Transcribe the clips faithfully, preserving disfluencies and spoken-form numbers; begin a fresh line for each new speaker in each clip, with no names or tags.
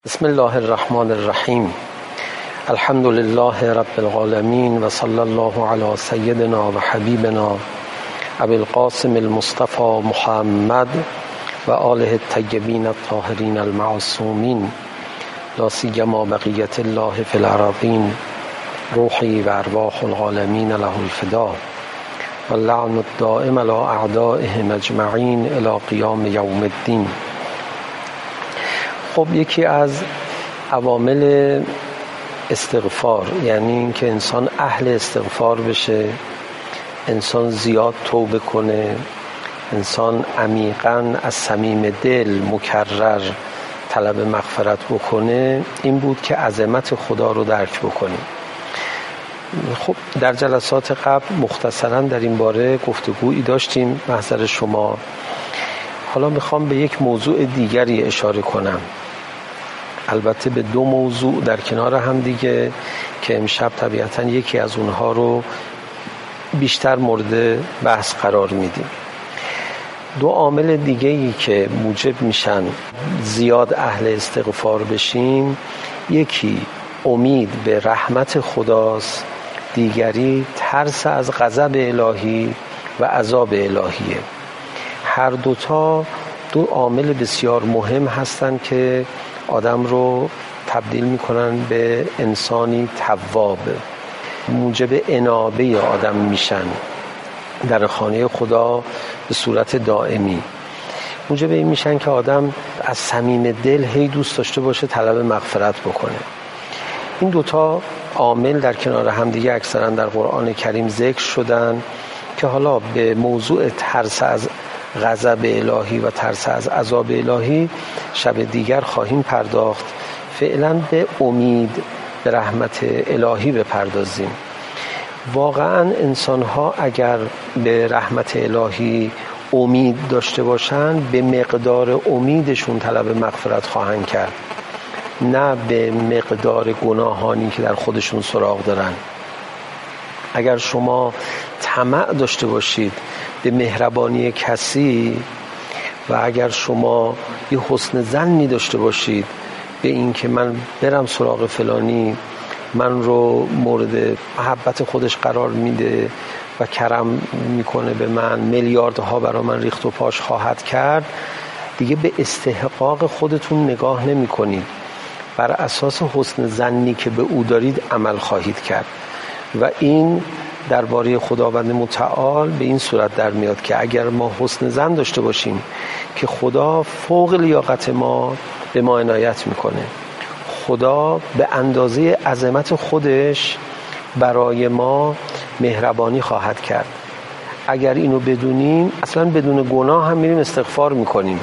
بسم الله الرحمن الرحیم. الحمد لله رب العالمین و صلی الله علی سیدنا و حبیبنا ابی القاسم المصطفى محمد و آله الطیبین الطاهرین المعصومین لا سیما بقیة الله فی الارضین روحی و ارواح العالمین له الفدا و اللعن الدائم علی اعدائهم اجمعین الی قیام یوم الدین. خب یکی از عوامل استغفار یعنی اینکه انسان اهل استغفار بشه، انسان زیاد توبه کنه، انسان عمیقاً از صمیم دل مکرر طلب مغفرت بکنه، این بود که عظمت خدا رو درک بکنیم. خب در جلسات قبل مختصراً در این باره گفتگویی داشتیم محضر شما. حالا میخوام به یک موضوع دیگری اشاره کنم، البته به دو موضوع در کنار هم دیگه که امشب طبیعتاً یکی از اونها رو بیشتر مورد بحث قرار میدیم. دو عامل دیگه‌ای که موجب میشن زیاد اهل استغفار بشیم، یکی امید به رحمت خداست، دیگری ترس از غضب الهی و عذاب الهیه. هر دوتا دو عامل بسیار مهم هستند که آدم رو تبدیل میکنن به انسانی تواب، موجب انابه آدم میشن در خانه خدا به صورت دائمی، موجب این میشن که آدم از صمیم دل هی دوست داشته باشه طلب مغفرت بکنه. این دوتا عامل در کنار همدیگه اکثرا در قرآن کریم ذکر شدن که حالا به موضوع ترس از غضب الهی و ترس از عذاب الهی شب دیگر خواهیم پرداخت. فعلا به امید به رحمت الهی بپردازیم. واقعا انسان‌ها اگر به رحمت الهی امید داشته باشن، به مقدار امیدشون طلب مغفرت خواهند کرد، نه به مقدار گناهانی که در خودشون سراغ دارن. اگر شما طمع داشته باشید به مهربانی کسی و اگر شما یه حسن ظنی داشته باشید به این که من برم سراغ فلانی، من رو مورد محبت خودش قرار میده و کرم میکنه به من، میلیاردها برای من ریخت و پاش خواهد کرد، دیگه به استحقاق خودتون نگاه نمی کنید، بر اساس حسن ظنی که به او دارید عمل خواهید کرد. و این درباره خداوند متعال به این صورت در میاد که اگر ما حسن ظن داشته باشیم که خدا فوق لیاقت ما به ما عنایت میکنه، خدا به اندازه عظمت خودش برای ما مهربانی خواهد کرد، اگر اینو بدونیم اصلا بدون گناه هم میریم استغفار میکنیم،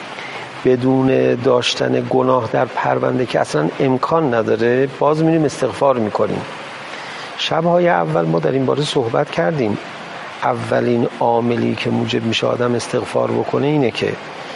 بدون داشتن گناه در پرونده که اصلا امکان نداره باز میریم استغفار میکنیم. شب‌های اول ما در این باره صحبت کردیم. اولین عاملی که موجب میشه آدم استغفار بکنه اینه که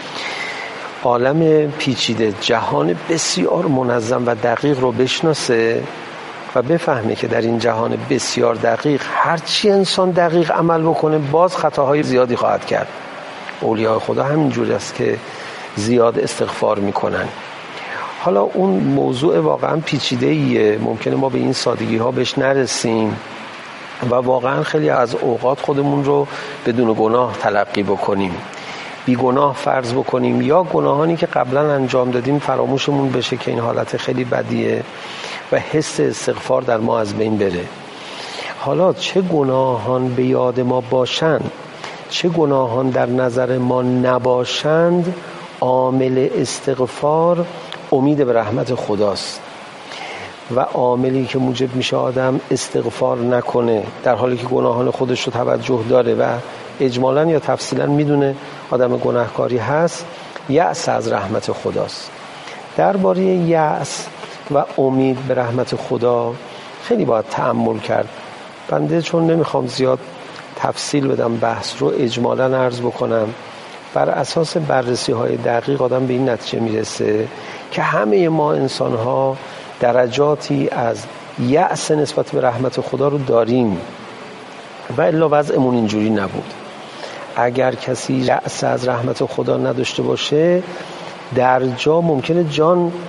عالم پیچیده، جهان بسیار منظم و دقیق رو بشناسه و بفهمه که در این جهان بسیار دقیق هرچی انسان دقیق عمل بکنه باز خطاهای زیادی خواهد کرد. اولیاء خدا همینجوری است که زیاد استغفار میکنن. حالا اون موضوع واقعا پیچیده‌ایه، ممکنه ما به این سادگی ها بهش نرسیم و واقعا خیلی از اوقات خودمون رو بدون گناه تلقی بکنیم، بی گناه فرض بکنیم، یا گناهانی که قبلا انجام دادیم فراموشمون بشه که این حالت خیلی بدیه و حس استغفار در ما از بین بره. حالا چه گناهان به یاد ما باشند، چه گناهان در نظر ما نباشند، عامل استغفار امید به رحمت خداست و عاملی که موجب میشه آدم استغفار نکنه در حالی که گناهان خودش رو توجه داره و اجمالاً یا تفصیلاً میدونه آدم گناهکاری هست، یأس از رحمت خداست. درباره یأس و امید به رحمت خدا خیلی باید تأمل کرد. بنده چون نمیخوام زیاد تفصیل بدم بحث رو، اجمالاً عرض بکنم. بر اساس بررسی های دقیق آدم به این نتیجه میرسه که همه ما انسان ها درجاتی از یأس نسبت به رحمت خدا رو داریم و الا وضعمون اینجوری نبود. اگر کسی یأس از رحمت خدا نداشته باشه در جا ممکنه جان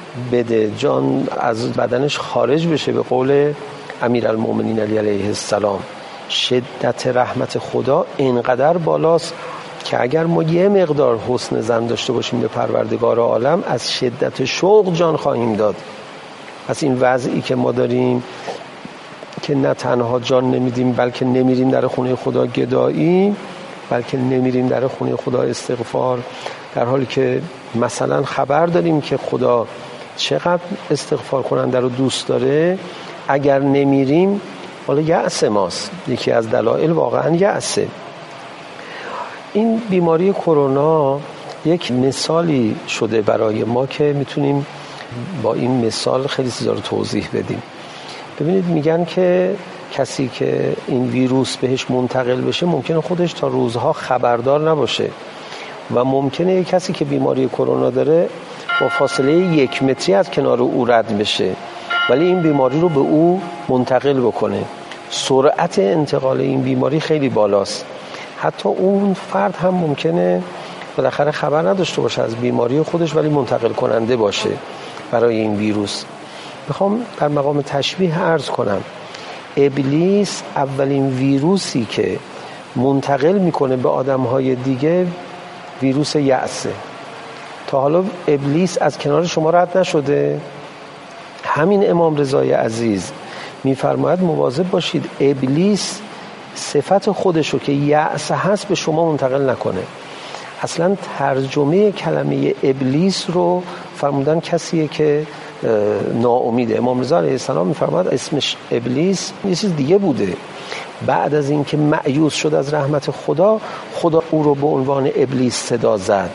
بده، جان از بدنش خارج بشه. به قول امیرالمؤمنین علی علیه السلام شدت رحمت خدا اینقدر بالاست که اگر ما یه مقدار حسن ظن داشته باشیم به پروردگار عالم، از شدت شوق جان خواهیم داد. پس این وضعی که ما داریم که نه تنها جان نمیدیم بلکه نمیریم در خونه خدا گدایی، بلکه نمیریم در خونه خدا استغفار، در حالی که مثلا خبر داریم که خدا چقدر استغفار کننده رو دوست داره، اگر نمیریم حالا یأس ماست. یکی از دلایل واقعا یأسه. این بیماری کرونا یک مثالی شده برای ما که میتونیم با این مثال خیلی چیزا رو توضیح بدیم. ببینید میگن که کسی که این ویروس بهش منتقل بشه ممکنه خودش تا روزها خبردار نباشه و ممکنه یک کسی که بیماری کرونا داره با فاصله یک متری از کنار او رد بشه ولی این بیماری رو به او منتقل بکنه. سرعت انتقال این بیماری خیلی بالاست. حتی اون فرد هم ممکنه بالاخره خبر نداشته باشه از بیماری خودش ولی منتقل کننده باشه برای این ویروس. میخوام در مقام تشبیه عرض کنم ابلیس اولین ویروسی که منتقل میکنه به آدمهای دیگه ویروس یأسه. تا حالا ابلیس از کنار شما رد نشده؟ همین امام رضای عزیز میفرماید مواظب باشید ابلیس صفت خودشو که یأس هست به شما منتقل نکنه. اصلا ترجمه کلمه ابلیس رو فرمودن کسیه که ناامیده. امام رضا علیه السلام میفرماید اسمش ابلیس یه چیز دیگه بوده. بعد از اینکه مایوس شد از رحمت خدا، خدا او رو به عنوان ابلیس صدا زد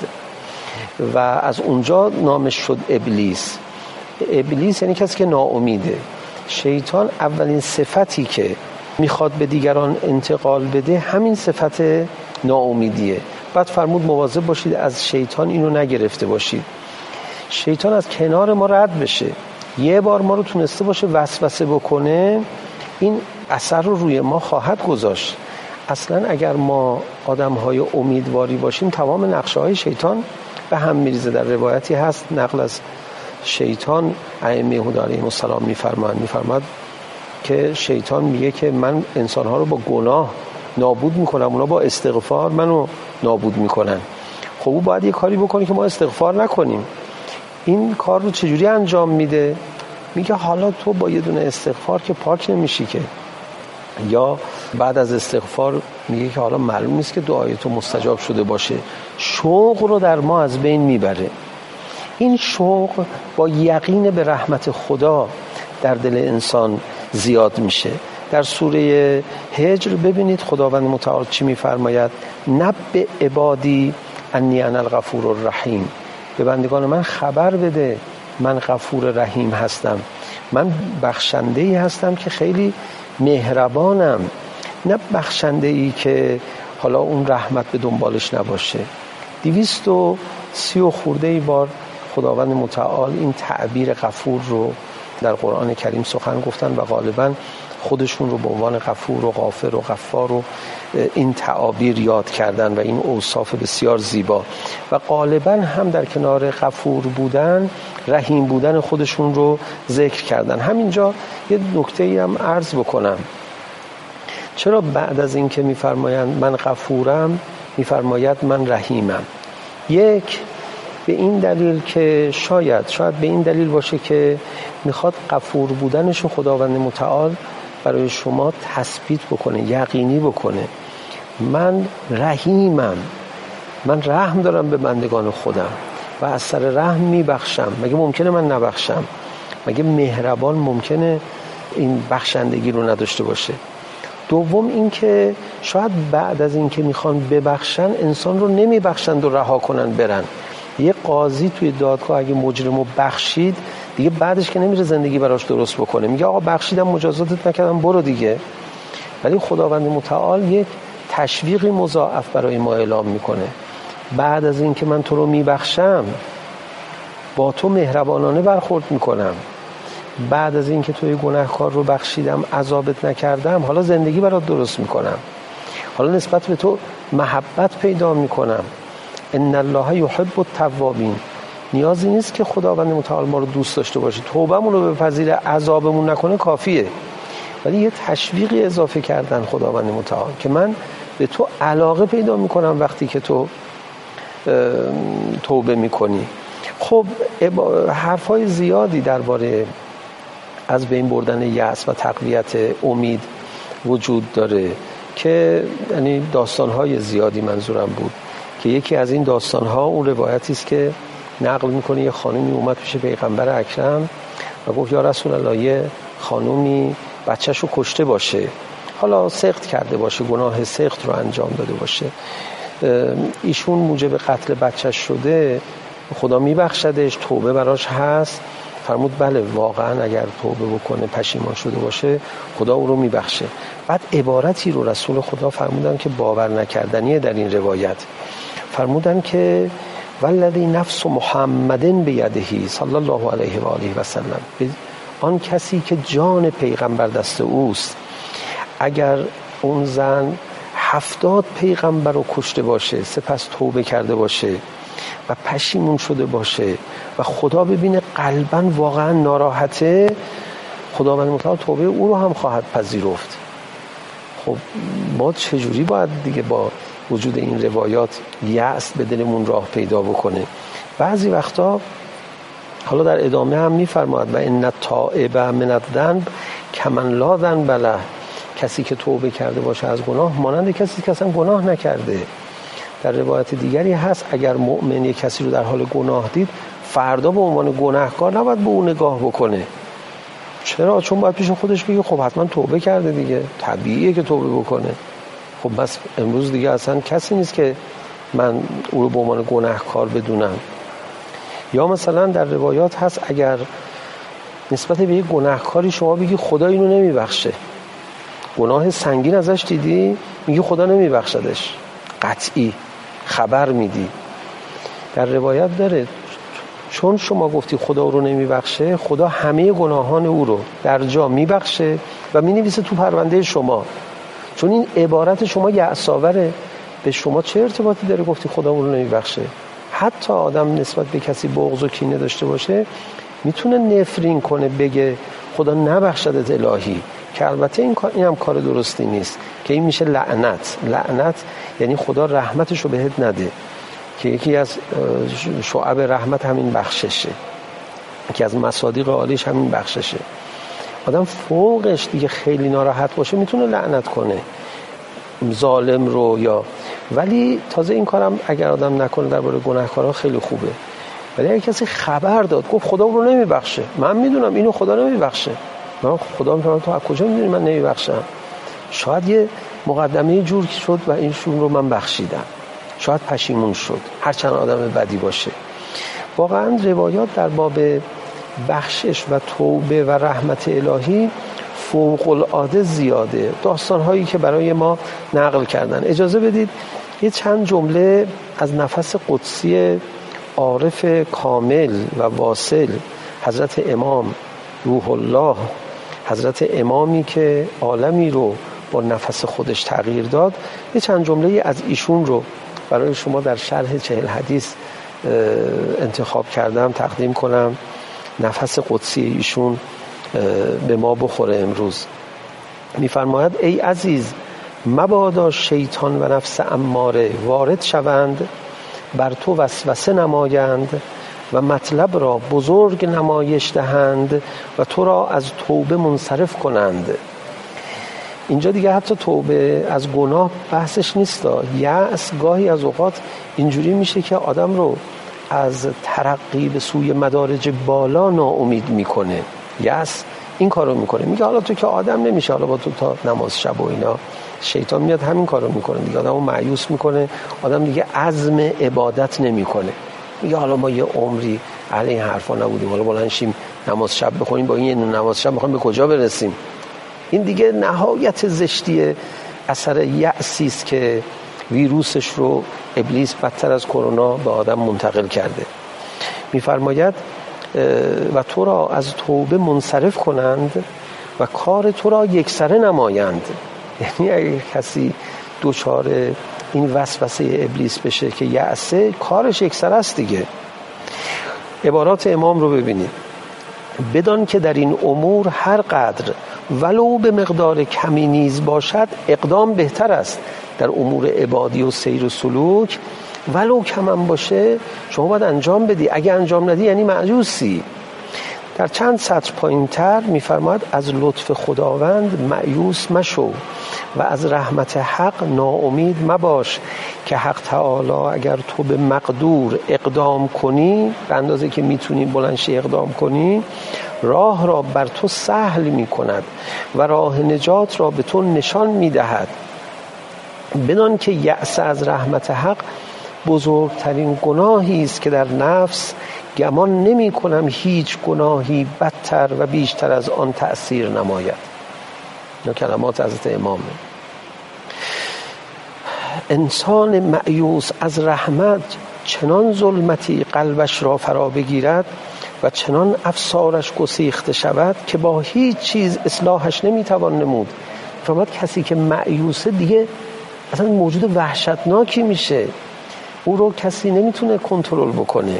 و از اونجا نامش شد ابلیس. ابلیس یعنی کسی که ناامیده. شیطان اولین صفتی که میخواد به دیگران انتقال بده همین صفت ناامیدیه. بعد فرمود مواظب باشید از شیطان اینو نگرفته باشید. شیطان از کنار ما رد بشه، یه بار ما رو تونسته باشه وسوسه بکنه، این اثر رو روی ما خواهد گذاشت. اصلا اگر ما آدم‌های امیدواری باشیم تمام نقشه‌های شیطان به هم میریزه. در روایتی هست نقل از شیطان ائمه هدی علیهم السلام میفرمایند میفرماد که شیطان میگه که من انسان‌ها رو با گناه نابود میکنم، اونا با استغفار منو نابود میکنن. خب او باید یه کاری بکنه که ما استغفار نکنیم. این کار رو چجوری انجام میده؟ میگه حالا تو با یه دونه استغفار که پاک نمیشی که. یا بعد از استغفار میگه که حالا معلوم نیست که دعای تو مستجاب شده باشه. شوق رو در ما از بین میبره. این شوق با یقین به رحمت خدا در دل انسان زیاد میشه. در سوره هجر ببینید خداوند متعال چی میفرماید؟ نبئ عبادی انی انا الغفور الرحیم. به بندگان من خبر بده من غفور رحیم هستم، من بخشنده‌ای هستم که خیلی مهربانم، نه بخشنده‌ای که حالا اون رحمت به دنبالش نباشه. دویست و سی و خورده ای بار خداوند متعال این تعبیر غفور رو در قرآن کریم سخن گفتن و غالباً خودشون رو به عنوان غفور و غافر و غفار و این تعابیر یاد کردن و این اوصاف بسیار زیبا و غالباً هم در کنار غفور بودن رحیم بودن خودشون رو ذکر کردن. همینجا یه نکته‌ای هم عرض بکنم. چرا بعد از این که میفرمایند من غفورم میفرماید من رحیمم؟ یک، به این دلیل که شاید شاید به این دلیل باشه که میخواد غفور بودنشو خداوند متعال برای شما تثبیت بکنه، یقینی بکنه. من رحیمم، من رحم دارم به بندگان خودم و از سر رحم میبخشم. مگه ممکنه من نبخشم؟ مگه مهربان ممکنه این بخشندگی رو نداشته باشه؟ دوم این که شاید بعد از این که میخوان ببخشن انسان رو نمیبخشند و رها کنن برن. یه قاضی توی دادگاه اگه مجرمو بخشید دیگه بعدش که نمیره زندگی براش درست بکنه، میگه آقا بخشیدم مجازاتت نکردم برو دیگه. ولی خداوند متعال یک تشویقی مضاعف برای ما اعلام میکنه. بعد از این که من تو رو میبخشم با تو مهربانانه برخورد میکنم، بعد از این که توی گناهکار رو بخشیدم عذابت نکردم حالا زندگی برات درست میکنم، حالا نسبت به تو محبت پیدا میکنم. ان الله یحب التوابین نیازی نیست که خداوند متعال ما رو دوست داشته باشه، توبهمون رو بپذیره، عذابمون نکنه کافیه. ولی یه تشویقی اضافه کردن خداوند متعال که من به تو علاقه پیدا میکنم وقتی که تو توبه میکنی. خب حرفای زیادی درباره از بین بردن یأس و تقویت امید وجود داره که یعنی داستان‌های زیادی منظورم بود که یکی از این داستان‌ها اون روایتی است که نقل میکنه یه خانمی اومد پیش پیغمبر اکرم و گفت یا رسول الله یه خانومی بچه‌شو کشته باشه، حالا سقط کرده باشه، گناه سقط رو انجام داده باشه، ایشون موجب قتل بچه‌ش شده، خدا میبخشدش، توبه براش هست؟ فرمود بله، واقعا اگر توبه بکنه پشیمان شده باشه خدا او رو میبخشه. بعد عبارتی رو رسول خدا فرمودن که باور نکردنیه در این روایت، فرمودن که والذی نفس محمد بیده صلی الله علیه و آله و سلم، آن کسی که جان پیغمبر دست اوست، اگر اون زن هفتاد پیغمبر رو کشته باشه سپس توبه کرده باشه و پشیمون شده باشه و خدا ببینه قلباً واقعا ناراحته، خداوند متعال توبه او رو هم خواهد پذیرفت. خب ما چجوری باید دیگه با وجود این روایات یأس به دلمون راه پیدا بکنه؟ بعضی وقتا حالا در ادامه هم میفرماید و ان التائب من الذنب کمن لا ذنب له، کسی که توبه کرده باشه از گناه مانند کسی که اصلا گناه نکرده. در روایت دیگری هست اگر مؤمن یک کسی رو در حال گناه دید فردا به عنوان گناهکار نباید به اون نگاه بکنه. چرا؟ چون باید پیش خودش بگه خب حتما توبه کرده دیگه، طبیعیه که توبه بکنه. خب بس امروز دیگه اصلا کسی نیست که من او رو به عنوان گناهکار بدونم. یا مثلا در روایات هست اگر نسبت به یک گناهکاری شما بگی خدا اینو نمیبخشه، گناه سنگین ازش دیدی میگی خدا نمیبخشدش، قطعی خبر میدی. در روایت داره چون شما گفتی خدا رو نمیبخشه، خدا همه گناهان او رو در جا میبخشه و مینویسه تو پرونده شما. چون این عبارت شما یأس‌آوره، به شما چه ارتباطی داره گفتی خدا رو نمیبخشه؟ حتی آدم نسبت به کسی بغض و کینه داشته باشه میتونه نفرین کنه بگه خدا نبخشدت الهی، که البته این کار این هم کار درستی نیست، که این میشه لعنت. لعنت یعنی خدا رحمتش رو بهت نده، که یکی از شعب رحمت همین بخششه، یکی از مصادیق عالیش همین بخششه. آدم فوقش دیگه خیلی ناراحت باشه میتونه لعنت کنه ظالم رو، یا ولی تازه این کارم اگر آدم نکنه درباره گناهکارا خیلی خوبه. ولی اگه کسی خبر داد گفت خدا رو نمیبخشه، من میدونم اینو خدا نمیبخشه، من خدا میفهمم تو از کجا میدونی من نمیبخشم؟ شاید یه مقدمه جور شد و اینشون رو من بخشیدم، شاید پشیمون شد، هرچند آدم بدی باشه. واقعا روایات در باب بخشش و توبه و رحمت الهی فوق العاده زیاده، داستان‌هایی که برای ما نقل کردن. اجازه بدید یه چند جمله از نفس قدسی عارف کامل و واصل حضرت امام روح الله، حضرت امامی که عالمی رو با نفس خودش تغییر داد، یه چند جمله از ایشون رو برای شما در شرح چهل حدیث انتخاب کردم تقدیم کنم. نفس قدسی ایشون به ما بخوره امروز. میفرماید ای عزیز، مبادا شیطان و نفس اماره وارد شوند، بر تو وسوسه نمایند و مطلب را بزرگ نمایش دهند و تو را از توبه منصرف کنند. اینجا دیگه حتی توبه از گناه بحثش نیست. یأس گاهی از اوقات اینجوری میشه که آدم رو از ترقی به سوی مدارج بالا ناامید میکنه. یأس این کارو میکنه، میگه حالا تو که آدم نمیشه، حالا با تو تا نماز شب و اینا. شیطان میاد همین کارو میکنه دیگه، آدمو مایوس میکنه، آدم دیگه عزم عبادت نمیکنه. میگه حالا ما یه عمری اهل این حرفا نبودیم، حالا بلند شیم نماز شب بخونیم، با این نماز شب میخوایم به کجا برسیم؟ این دیگه نهایت زشتی اثر یأسی است که ویروسش رو ابلیس بدتر از کرونا به آدم منتقل کرده. میفرماید و تو را از توبه منصرف کنند و کار تو را یکسره نمایند. یعنی اگه کسی دوچار این وسوسه ابلیس بشه که یأسه، کارش یکسره است دیگه. عبارات امام رو ببینید: بدان که در این امور هر قدر ولو به مقدار کمی نیز باشد اقدام بهتر است. در امور عبادی و سیر و سلوک ولو کم هم باشه شما باید انجام بدی، اگه انجام ندی یعنی مأیوسی. در چند سطر پایین تر میفرماید از لطف خداوند مأیوس مشو و از رحمت حق ناامید مباش که حق تعالی اگر تو به مقدور اقدام کنی، به اندازه که میتونی بلندشی اقدام کنی، راه را بر تو سهل میکند و راه نجات را به تو نشان میدهد. بدان که یأس از رحمت حق بزرگترین گناهی است که در نفس گمان نمی کنم هیچ گناهی بدتر و بیشتر از آن تأثیر نماید. این کلمات حضرت امامه. انسان مأیوس از رحمت چنان ظلمتی قلبش را فرا بگیرد و چنان افسارش گسیخته شود که با هیچ چیز اصلاحش نمیتوان نمود. فرمود کسی که مأیوسه دیگه اصلا موجود وحشتناکی میشه، او رو کسی نمیتونه کنترل بکنه.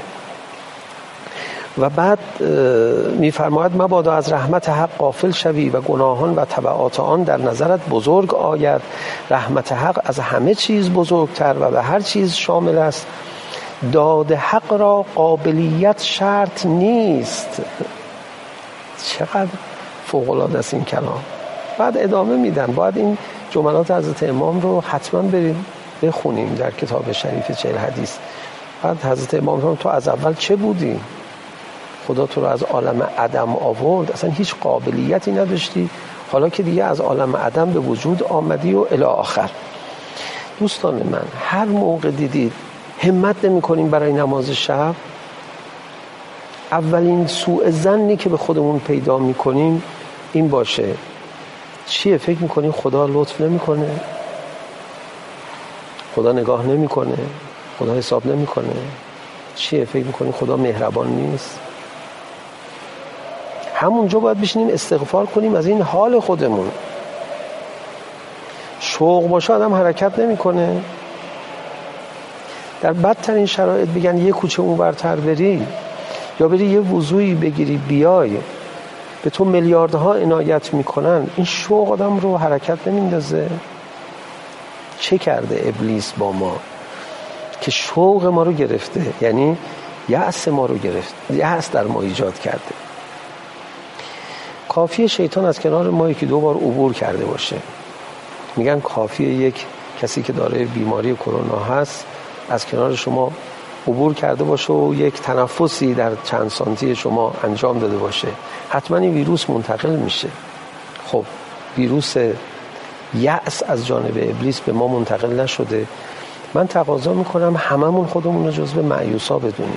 و بعد میفرماید مبادا از رحمت حق غافل شوی و گناهان و تبعات آن در نظرت بزرگ آید. رحمت حق از همه چیز بزرگتر و به هر چیز شامل است. داد حق را قابلیت شرط نیست. چقدر فوق‌العاده است این کلام. بعد ادامه میدن. باید این جملات حضرت امام رو حتما بریم بخونیم در کتاب شریف چهل حدیث. بعد حضرت امام رو تو از اول چه بودی؟ خدا تو رو از عالم عدم آورد، اصلا هیچ قابلیتی نداشتی، حالا که دیگه از عالم عدم به وجود آمدی و الی آخر. دوستان من، هر موقع دیدید همت نمی کنیم برای نماز شب، اولین سوء ظنی که به خودمون پیدا می کنیم این باشه: چیه؟ فکر می کنیم خدا لطف نمی کنه؟ خدا نگاه نمی کنه؟ خدا حساب نمی کنه؟ چیه؟ فکر می کنیم خدا مهربان نیست؟ همونجا باید بشینیم استغفار کنیم از این حال خودمون. شوق باشه آدم حرکت نمیکنه. در بدترین شرایط بگن یه کوچه اونورتر بری یا بری یه وضوعی بگیری بیای، به تو میلیاردها عنایت میکنن، این شوق آدم رو حرکت نمیندازه. چه کرده ابلیس با ما که شوق ما رو گرفته، یعنی یأس ما رو گرفت، یأس در ما ایجاد کرده. کافیه شیطان از کنار ما یکی دو بار عبور کرده باشه. میگن کافیه یک کسی که داره بیماری کرونا هست از کنار شما عبور کرده باشه و یک تنفسی در چند سانتی شما انجام داده باشه، حتما این ویروس منتقل میشه. خب ویروس یأس از جانب ابلیس به ما منتقل نشده. من تقاضا میکنم هممون خودمون رو جزو مأیوسا بدونیم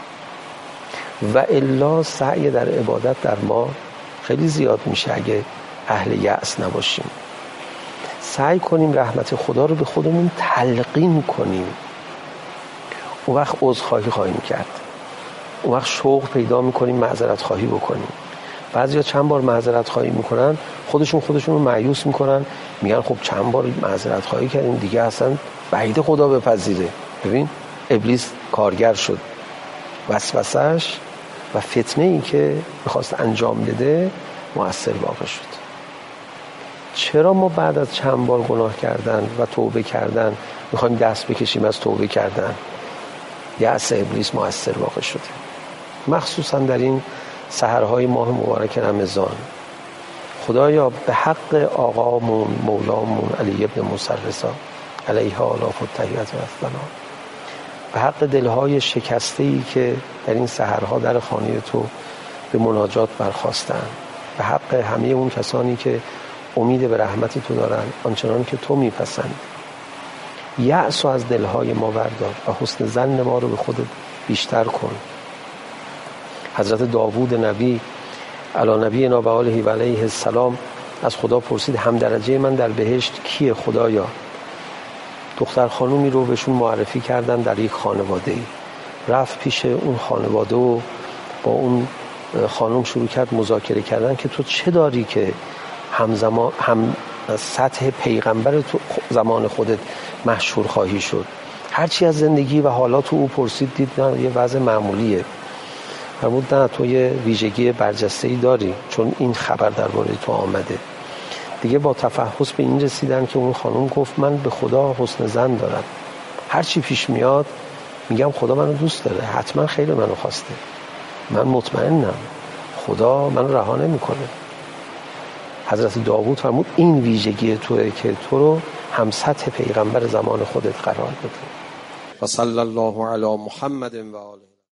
و الا سعی در عبادت در ما خیلی زیاد میشه اگه اهل یأس نباشیم. سعی کنیم رحمت خدا رو به خودمون تلقین کنیم. اون وقت عذرخواهی خواهیم کرد، اون وقت شوق پیدا میکنیم معذرت خواهی بکنیم. بعضیا چند بار معذرت خواهی میکنن خودشون خودشون رو مایوس میکنن، میگن خب چند بار معذرت خواهی کردیم دیگه اصلا بعید خدا بپذیره. ببین ابلیس کارگر شد، وسوسه‌اش و فتنه ای که میخواست انجام بده مؤثر واقع شد. چرا ما بعد از چند بار گناه کردن و توبه کردن میخوایم دست بکشیم از توبه کردن؟ یأس ابلیس مؤثر واقع شده، مخصوصا در این سحرهای ماه مبارک رمضان. خدایا به حق آقامون مولامون علی ابن موسی رضا علیه آلاف التحیات و السلام، به حق دلهای شکسته‌ای که در این سحرها در خانه تو به مناجات برخاستن، به حق همه اون کسانی که امید به رحمت تو دارن آنچنان که تو میپسند، یأس رو از دلهای ما بردار و حسن ظن ما رو به خودت بیشتر کن. حضرت داوود نبی علی نبینا و آله و علیه السلام از خدا پرسید هم درجه من در بهشت کیه خدایا؟ دختر خانومی رو بهشون معرفی کردن در یک خانواده‌ای. رفت پیش اون خانواده و با اون خانم شروع کرد مذاکره کردن که تو چه داری که همزمان هم سطح پیغمبر تو زمان خودت مشهور خواهی شد. هرچی از زندگی و حالات او پرسید دید نه یه وضع معمولیه. فرمود نه تو یه ویژگی برجسته‌ای داری چون این خبر درباره تو آمده. دیگه با تفحص به این رسیدن که اون خانم گفت من به خدا حسن ظن دارم، هر چی پیش میاد میگم خدا منو دوست داره، حتما خیر منو خواسته، من مطمئنم خدا منو رها نمیکنه. حضرت داوود فرمود این ویژگی توئه که تو رو هم سطح پیغمبر زمان خودت قرار بده. و صلی الله علی محمد و آله.